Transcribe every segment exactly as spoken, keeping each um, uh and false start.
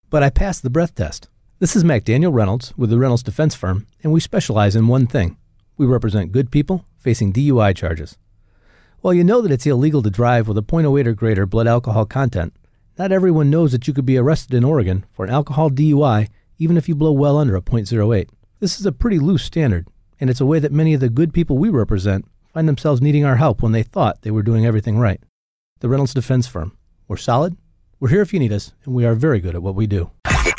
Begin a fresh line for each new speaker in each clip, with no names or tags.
but I passed the breath test. This is McDaniel Reynolds with the Reynolds Defense Firm, and we specialize in one thing. We represent good people facing D U I charges. While you know that it's illegal to drive with a point oh eight or greater blood alcohol content, not everyone knows that you could be arrested in Oregon for an alcohol D U I even if you blow well under a point oh eight. This is a pretty loose standard, and it's a way that many of the good people we represent find themselves needing our help when they thought they were doing everything right. The Reynolds Defense Firm. We're solid, we're here if you need us, and we are very good at what we do.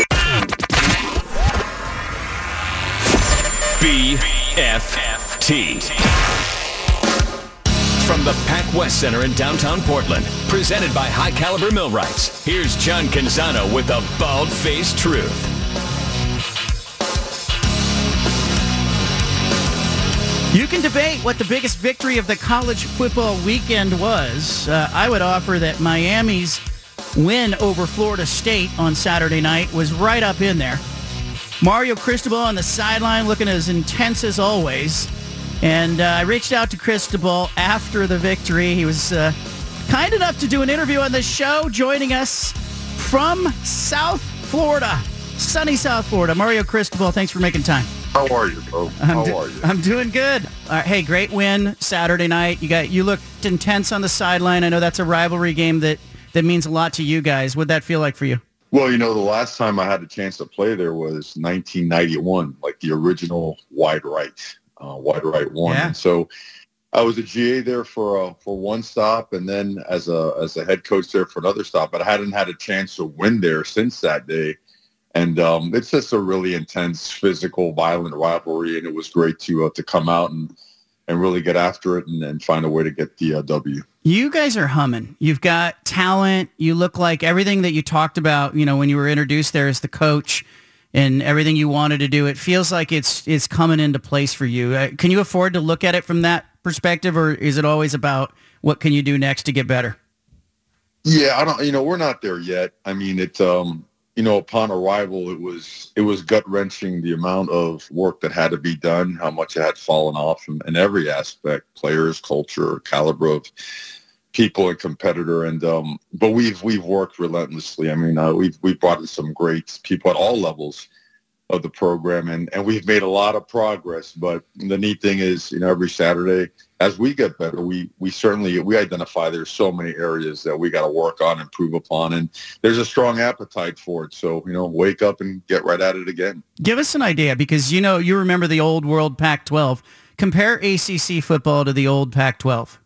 B F T. From the Pac West Center in downtown Portland, presented by High Caliber Millwrights, here's John Canzano with the bald-faced truth.
You can debate what the biggest victory of the college football weekend was. Uh, I would offer that Miami's win over Florida State on Saturday night was right up in there. Mario Cristobal on the sideline looking as intense as always. And uh, I reached out to Cristobal after the victory. He was uh, kind enough to do an interview on the show, joining us from South Florida, sunny South Florida. Mario Cristobal, thanks for making time.
How are you, bro? How
do-
are you?
I'm doing good. All right, hey, great win Saturday night. You got you looked intense on the sideline. I know that's a rivalry game that, that means a lot to you guys. What'd that feel like for you?
Well, you know, the last time I had a chance to play there was nineteen ninety-one, like the original wide right, uh, wide right one.
Yeah.
And so I was a G A there for uh, for one stop, and then as a as a head coach there for another stop. But I hadn't had a chance to win there since that day. And um, it's just a really intense, physical, violent rivalry, and it was great to uh, to come out and, and really get after it and, and find a way to get the uh, W.
You guys are humming. You've got talent. You look like everything that you talked about, you know, when you were introduced there as the coach and everything you wanted to do. It feels like it's it's coming into place for you. Uh, can you afford to look at it from that perspective, or is it always about what can you do next to get better?
Yeah, I don't. You know, we're not there yet. I mean, it's. Um, You know, upon arrival, it was it was gut-wrenching the amount of work that had to be done, how much it had fallen off in, in every aspect, players, culture, caliber of people and competitor. And um, but we've we've worked relentlessly. I mean, uh, we've we've brought in some great people at all levels of the program, and, and we've made a lot of progress. But the neat thing is, you know, every Saturday, as we get better, we we certainly we identify there's so many areas that we got to work on, improve upon, and there's a strong appetite for it. So, you know, wake up and get right at it again.
Give us an idea, because, you know, you remember the old world Pac twelve. Compare A C C football to the old Pac twelve.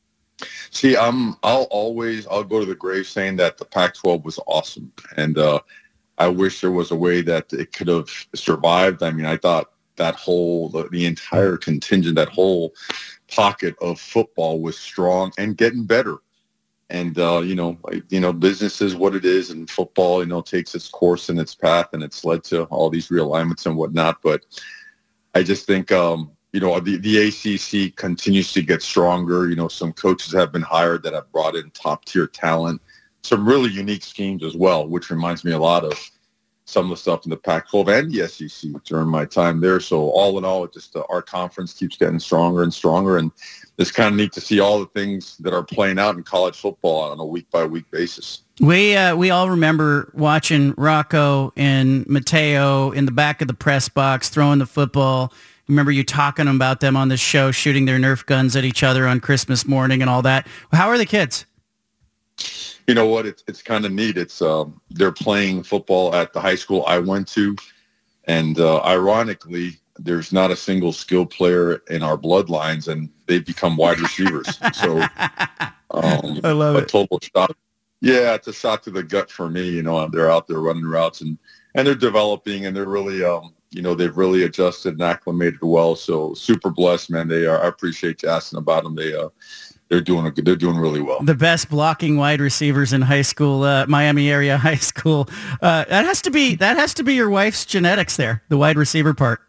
See, I'm I'll always I'll go to the grave saying that the Pac twelve was awesome, and uh, I wish there was a way that it could have survived. I mean, I thought that whole the, the entire contingent, that whole pocket of football was strong and getting better. And, uh, you know, you know, business is what it is, and football, you know, takes its course and its path, and it's led to all these realignments and whatnot. But I just think, um, you know, the, the A C C continues to get stronger. You know, some coaches have been hired that have brought in top tier talent, some really unique schemes as well, which reminds me a lot of some of the stuff in the Pac twelve and the S E C during my time there. So all in all, it just uh, our conference keeps getting stronger and stronger, and it's kind of neat to see all the things that are playing out in college football on a week-by-week basis.
We uh, we all remember watching Rocco and Mateo in the back of the press box throwing the football. Remember you talking about them on the show, shooting their Nerf guns at each other on Christmas morning and all that. How are the kids?
You know what? It's it's kind of neat. It's um, they're playing football at the high school I went to, and uh, ironically, there's not a single skilled player in our bloodlines, and they've become wide receivers. So um,
I love
a
it.
total shot. Yeah, it's a shot to the gut for me. You know, they're out there running routes, and and they're developing, and they're really um, you know, they've really adjusted and acclimated well. So super blessed, man. They are. I appreciate you asking about them. They uh. They're doing a, they're doing really well.
The best blocking wide receivers in high school, uh, Miami area high school. Uh, that has to be that has to be your wife's genetics there, the wide receiver part.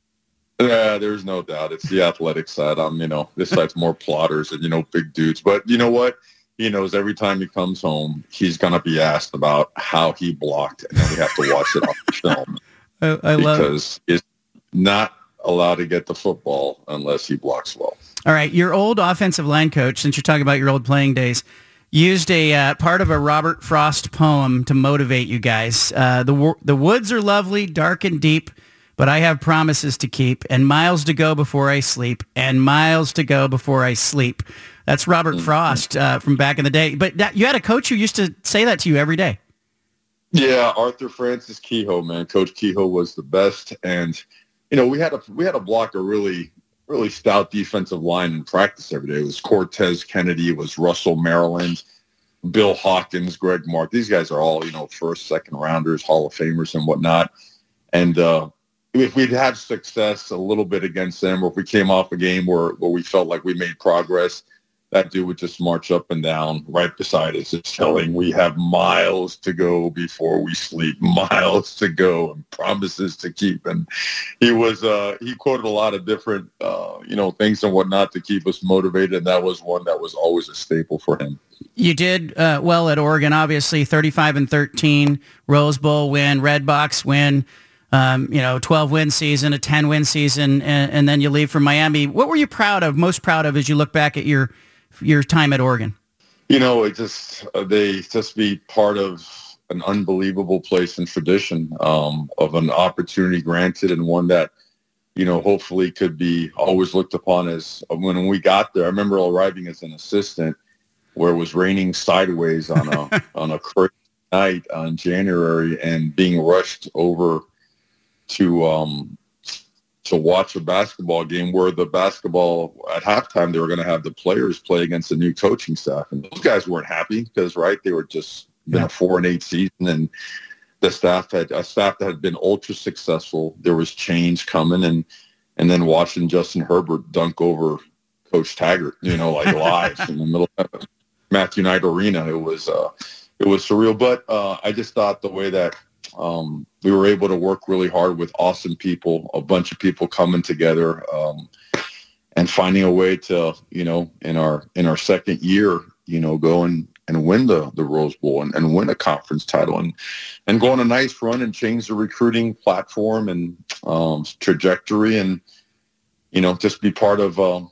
Yeah, there's no doubt. It's the athletic side. I'm, you know, this side's more plotters and, you know, big dudes. But you know what? He knows every time he comes home, he's going to be asked about how he blocked, and then we have to watch it on film.
I, I love
because it's not allowed to get the football unless he blocks well.
All right, your old offensive line coach, since you're talking about your old playing days, used a uh, part of a Robert Frost poem to motivate you guys. Uh, the wo- the woods are lovely, dark and deep, but I have promises to keep, and miles to go before I sleep, and miles to go before I sleep. That's Robert Frost uh, from back in the day. But that, you had a coach who used to say that to you every day.
Yeah, Arthur Francis Kehoe, man. Coach Kehoe was the best, and you know we had a we had to block a really really stout defensive line in practice every day. It was Cortez Kennedy, it was Russell Maryland, Bill Hawkins, Greg Mark. These guys are all, you know, first, second rounders, Hall of Famers and whatnot. And uh, if we'd had success a little bit against them, or if we came off a game where, where we felt like we made progress, that dude would just march up and down right beside us, just telling we have miles to go before we sleep, miles to go, and promises to keep. And he was uh, he quoted a lot of different uh, you know things and whatnot to keep us motivated, and that was one that was always a staple for him.
You did uh, well at Oregon, obviously, thirty-five and thirteen, Rose Bowl win, Red Box win. Um, you know, twelve-win season, a ten-win season, and, and then you leave for Miami. What were you proud of, most proud of, as you look back at your your time at Oregon?
You know, it just uh, they just be part of an unbelievable place and tradition um, of an opportunity granted, and one that, you know, hopefully could be always looked upon as uh, when we got there. I remember arriving as an assistant where it was raining sideways on a on a crazy night on January, and being rushed over to um, to watch a basketball game where the basketball at halftime, they were going to have the players play against the new coaching staff. And those guys weren't happy because, right, they were just been yeah. a four and eight season, and the staff had a staff that had been ultra successful. There was change coming, and, and then watching Justin Herbert dunk over Coach Taggart, you know, like live in the middle of Matthew Knight Arena. It was, uh, it was surreal. But uh, I just thought the way that, Um, we were able to work really hard with awesome people, a bunch of people coming together um, and finding a way to, you know, in our in our second year, you know, go and, and win the, the Rose Bowl and, and win a conference title and, and go on a nice run and change the recruiting platform and um, trajectory and, you know, just be part of um,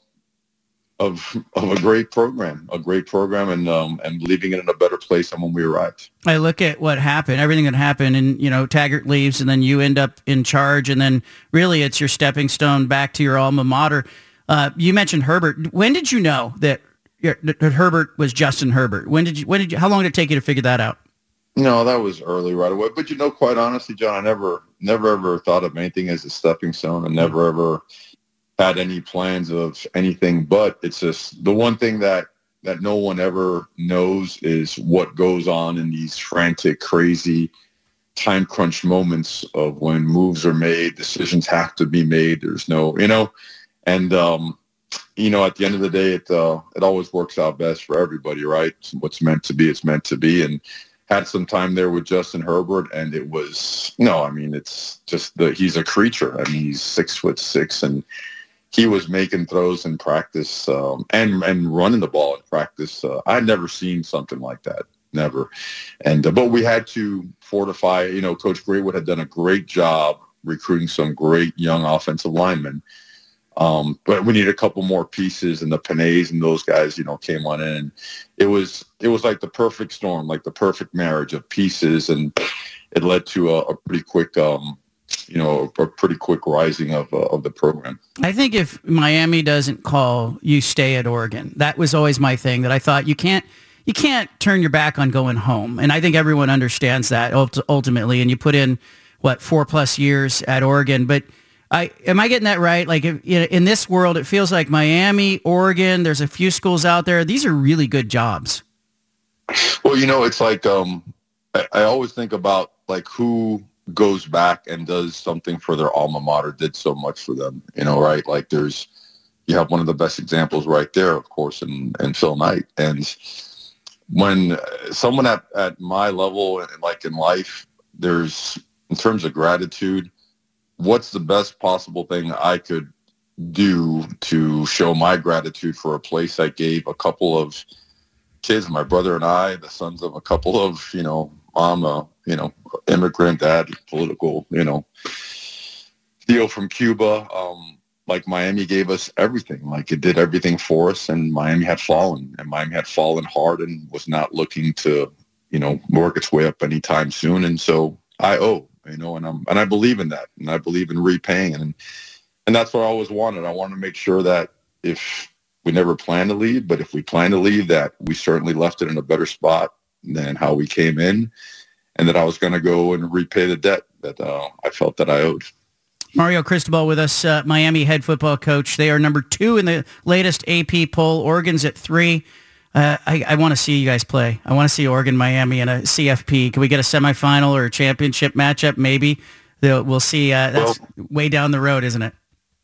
Of, of a great program, a great program, and um, and leaving it in a better place than when we arrived.
I look at what happened, everything that happened, and, you know, Taggart leaves, and then you end up in charge, and then really it's your stepping stone back to your alma mater. Uh, you mentioned Herbert. When did you know that, that Herbert was Justin Herbert? When did you? When did you? How long did it take you to figure that out?
No, that was early, right away. But, you know, quite honestly, John, I never, never ever thought of anything as a stepping stone, and never ever had any plans of anything. But it's just the one thing that that no one ever knows is what goes on in these frantic, crazy, time crunch moments of when moves are made, decisions have to be made. There's no, you know, and um, you know, at the end of the day, it uh, it always works out best for everybody, right? What's meant to be, it's meant to be. And had some time there with Justin Herbert, and it was no, I mean, it's just the he's a creature. I mean, he's six foot six, and he was making throws in practice um, and and running the ball in practice. Uh, I'd never seen something like that, never. And uh, but we had to fortify. You know, Coach Graywood had done a great job recruiting some great young offensive linemen. Um, but we needed a couple more pieces, and the Panays and those guys, you know, came on in. And it was it was like the perfect storm, like the perfect marriage of pieces, and it led to a, a pretty quick. Um, you know, a pretty quick rising of uh, of the program.
I think if Miami doesn't call, you stay at Oregon. That was always my thing, that I thought you can't you can't turn your back on going home. And I think everyone understands that ultimately. And you put in, what, four plus years at Oregon. But I am I getting that right? Like if, you know, in this world, it feels like Miami, Oregon, there's a few schools out there. These are really good jobs.
Well, you know, it's like um, I, I always think about like who goes back and does something for their alma mater, did so much for them, you know, right? Like there's, you have one of the best examples right there, of course, in, in Phil Knight. And when someone at, at my level, and like in life, there's, in terms of gratitude, what's the best possible thing I could do to show my gratitude for a place I gave a couple of kids, my brother and I, the sons of a couple of, you know, mom, uh, you know, immigrant, dad, political, you know, deal from Cuba. Um, like Miami gave us everything. Like it did everything for us, and Miami had fallen, and Miami had fallen hard and was not looking to, you know, work its way up anytime soon. And so I owe, you know, and I'm and I believe in that, and I believe in repaying, and and that's what I always wanted. I wanted to make sure that if we never planned to leave, but if we plan to leave, that we certainly left it in a better spot than how we came in, and that I was going to go and repay the debt that uh, I felt that I owed.
Mario Cristobal with us, uh, Miami head football coach. They are number two in the latest A P poll. Oregon's at three. Uh, I, I want to see you guys play. I want to see Oregon, Miami in a C F P. Can we get a semifinal or a championship matchup? Maybe. We'll see. Uh, that's well, way down the road, isn't it?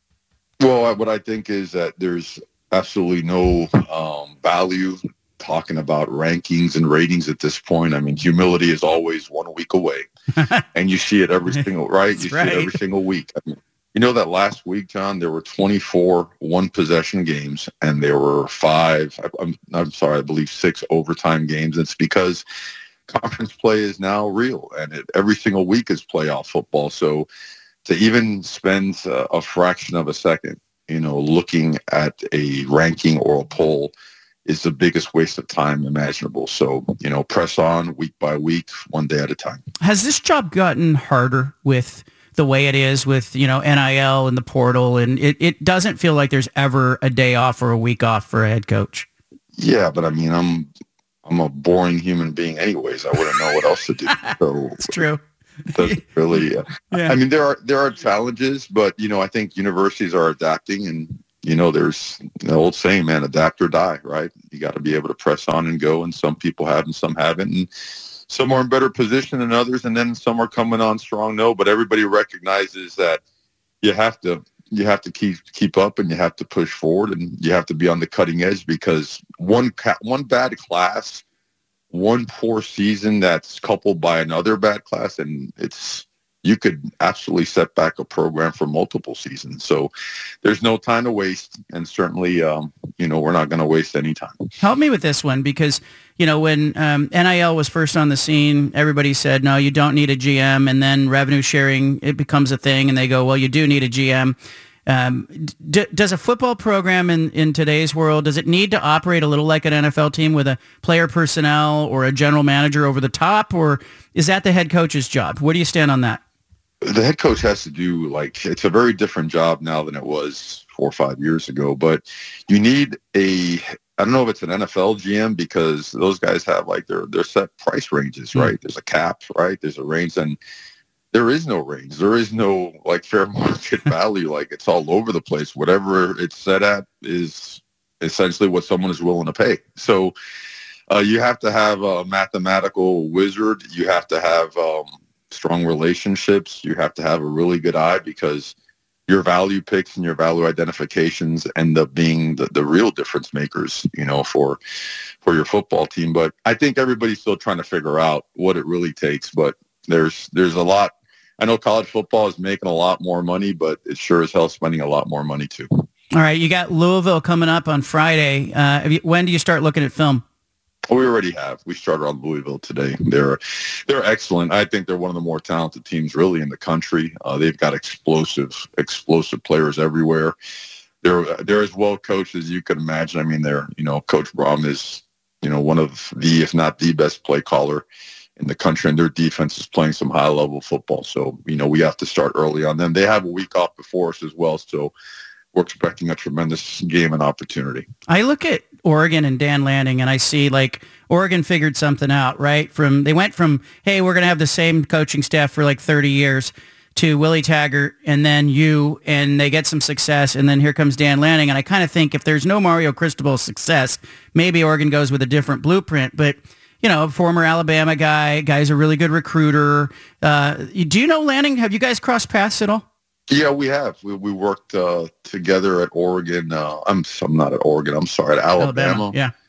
Well, what I think is that there's absolutely no um, value talking about rankings and ratings at this point. I mean, humility is always one week away, and you see it every single right. You
right.
see it every single week. I mean, you know that last week, John, there were twenty-four one possession games, and there were five. I'm, I'm sorry, I believe six overtime games. It's because conference play is now real, and it, every single week is playoff football. So to even spend uh, a fraction of a second, you know, looking at a ranking or a poll is the biggest waste of time imaginable. So, you know, press on week by week, one day at a time.
Has this job gotten harder with the way it is with, you know, N I L and the portal? And it, it doesn't feel like there's ever a day off or a week off for a head coach.
Yeah, but I mean, I'm I'm a boring human being anyways. I wouldn't know what else to do. So
it's true.
Doesn't really. Uh, yeah. I mean, there are there are challenges, but, you know, I think universities are adapting, and, you know, there's the old saying, man, adapt or die, right? You got to be able to press on and go, and some people have and some haven't, and some are in better position than others, and then some are coming on strong. No, but everybody recognizes that you have to you have to keep keep up, and you have to push forward, and you have to be on the cutting edge, because one one bad class, one poor season that's coupled by another bad class, and it's you could absolutely set back a program for multiple seasons. So there's no time to waste, and certainly, um, you know, we're not going to waste any time.
Help me with this one, because, you know, when um, N I L was first on the scene, everybody said, no, you don't need a G M, and then revenue sharing, it becomes a thing, and they go, well, you do need a G M. Um, d- does a football program in, in today's world, does it need to operate a little like an N F L team with a player personnel or a general manager over the top, or is that the head coach's job? Where do you stand on that?
The head coach has to do, like, it's a very different job now than it was four or five years ago, but you need a, I don't know if it's an N F L G M, because those guys have like their, their set price ranges, right? Mm-hmm. There's a cap, right? There's a range, and there is no range. There is no like fair market value. Like, it's all over the place. Whatever it's set at is essentially what someone is willing to pay. So uh, you have to have a mathematical wizard. You have to have um, strong relationships. You have to have a really good eye, because your value picks and your value identifications end up being the, the real difference makers, you know, for for your football team. But I think everybody's still trying to figure out what it really takes. But there's there's a lot. I know college football is making a lot more money, but it sure as hell spending a lot more money too.
All right, you got Louisville coming up on Friday. Uh, have you, when do you start looking at film?
We already have. We started on Louisville today. They're they're excellent. I think they're one of the more talented teams really in the country. Uh, they've got explosive, explosive players everywhere. They're they're as well coached as you could imagine. I mean, they're you know Coach Brom is you know one of the, if not the best play caller in the country, and their defense is playing some high level football. So you know we have to start early on them. They have a week off before us as well. So we're expecting a tremendous game and opportunity.
I look at Oregon and Dan Lanning, and I see like Oregon figured something out, right? From they went from, hey, we're going to have the same coaching staff for like thirty years, to Willie Taggart and then you, and they get some success, and then here comes Dan Lanning. And I kind of think if there's no Mario Cristobal success, maybe Oregon goes with a different blueprint. But, you know, former Alabama guy, guy's a really good recruiter. Uh, do you know Lanning? Have you guys crossed paths at all?
Yeah, we have. We we worked uh, together at Oregon. Uh, I'm I'm not at Oregon. I'm sorry, at Alabama.
Alabama. Yeah.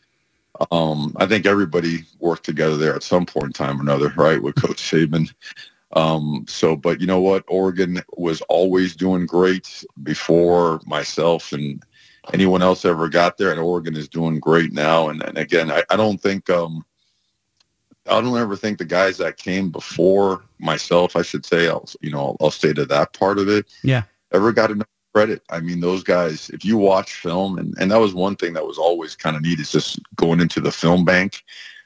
Um, I think everybody worked together there at some point in time or another, right, with Coach Saban. Um, so, but you know what? Oregon was always doing great before myself and anyone else ever got there, and Oregon is doing great now. And, and again, I, I don't think um, I don't ever think the guys that came before myself, I should say, I'll, you know, I'll, I'll stay to that part of it.
Yeah.
Ever got enough credit. I mean, those guys, if you watch film, and, and that was one thing that was always kind of neat, is just going into the film bank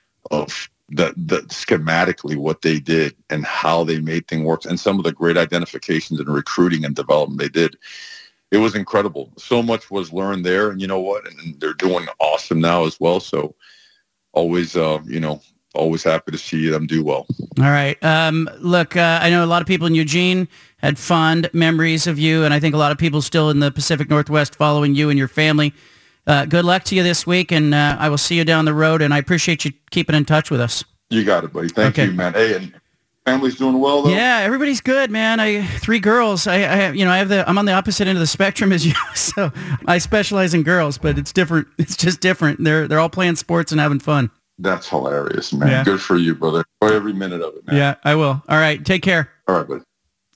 of the, the schematically what they did and how they made things work, and some of the great identifications and recruiting and development they did. It was incredible. So much was learned there, and you know what? And they're doing awesome now as well. So always, uh, you know, always happy to see them do well.
All right. Um, look, uh, I know a lot of people in Eugene had fond memories of you, and I think a lot of people still in the Pacific Northwest following you and your family. Uh, good luck to you this week, and uh, I will see you down the road, and I appreciate you keeping in touch with us.
You got it, buddy. Thank okay. you, man. Hey, and family's doing well, though?
Yeah, everybody's good, man. I three girls. I, I you know, I have the. I'm on the opposite end of the spectrum as you, so I specialize in girls, but it's different. It's just different. They're they're all playing sports and having fun.
That's hilarious, man. Yeah. Good for you, brother. Enjoy every minute of it, man.
Yeah, I will. All right, take care.
All right, buddy.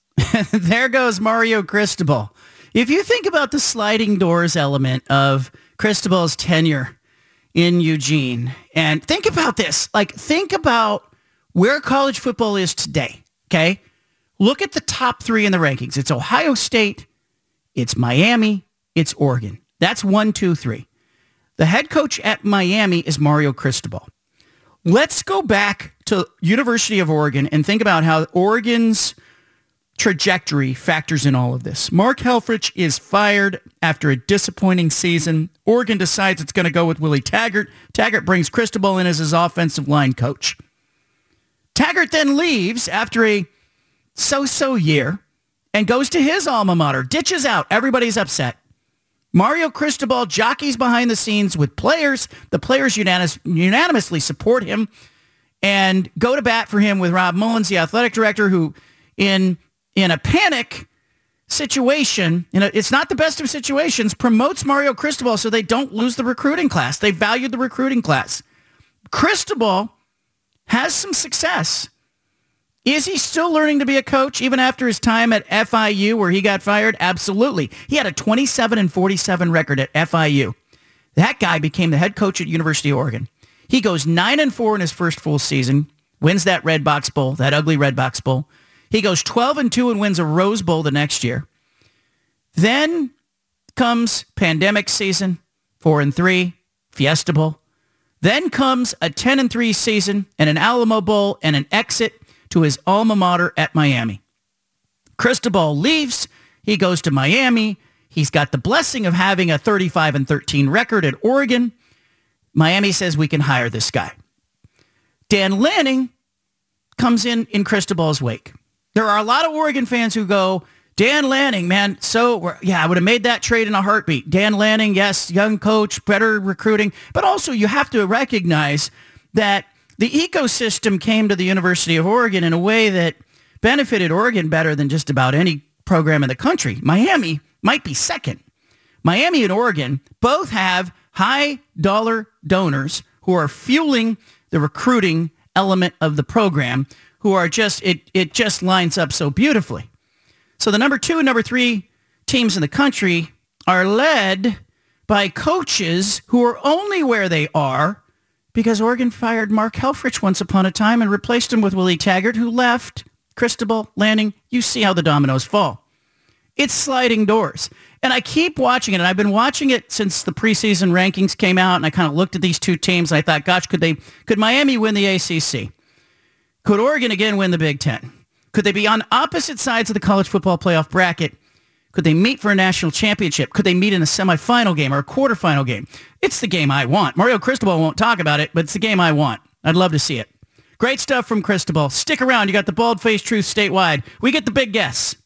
There goes Mario Cristobal. If you think about the sliding doors element of Cristobal's tenure in Eugene, and think about this, like think about where college football is today, okay? Look at the top three in the rankings. It's Ohio State, it's Miami, it's Oregon. That's one, two, three. The head coach at Miami is Mario Cristobal. Let's go back to University of Oregon and think about how Oregon's trajectory factors in all of this. Mark Helfrich is fired after a disappointing season. Oregon decides it's going to go with Willie Taggart. Taggart brings Cristobal in as his offensive line coach. Taggart then leaves after a so-so year and goes to his alma mater, ditches out. Everybody's upset. Mario Cristobal jockeys behind the scenes with players. The players unanimous, unanimously support him and go to bat for him with Rob Mullins, the athletic director, who in in a panic situation, you know, it's not the best of situations, promotes Mario Cristobal so they don't lose the recruiting class. They valued the recruiting class. Cristobal has some success. Is he still learning to be a coach even after his time at F I U where he got fired? Absolutely. He had a twenty-seven and forty-seven record at F I U. That guy became the head coach at University of Oregon. He goes nine and four in his first full season, wins that Red Box Bowl, that ugly Red Box Bowl. He goes twelve and two and wins a Rose Bowl the next year. Then comes pandemic season, four and three, Fiesta Bowl. Then comes a ten and three season and an Alamo Bowl and an exit to his alma mater at Miami. Cristobal leaves. He goes to Miami. He's got the blessing of having a thirty-five and thirteen record at Oregon. Miami says we can hire this guy. Dan Lanning comes in in Cristobal's wake. There are a lot of Oregon fans who go, Dan Lanning, man, so, yeah, I would have made that trade in a heartbeat. Dan Lanning, yes, young coach, better recruiting. But also you have to recognize that the ecosystem came to the University of Oregon in a way that benefited Oregon better than just about any program in the country. Miami might be second. Miami and Oregon both have high-dollar donors who are fueling the recruiting element of the program, who are just, it, it just lines up so beautifully. So the number two and number three teams in the country are led by coaches who are only where they are because Oregon fired Mark Helfrich once upon a time and replaced him with Willie Taggart, who left. Cristobal, Lanning, you see how the dominoes fall. It's sliding doors. And I keep watching it, and I've been watching it since the preseason rankings came out, and I kind of looked at these two teams, and I thought, gosh, could they, could Miami win the A C C? Could Oregon again win the Big Ten? Could they be on opposite sides of the college football playoff bracket? Could they meet for a national championship? Could they meet in a semifinal game or a quarterfinal game? It's the game I want. Mario Cristobal won't talk about it, but it's the game I want. I'd love to see it. Great stuff from Cristobal. Stick around. You got the Bald Faced Truth statewide. We get the big guess.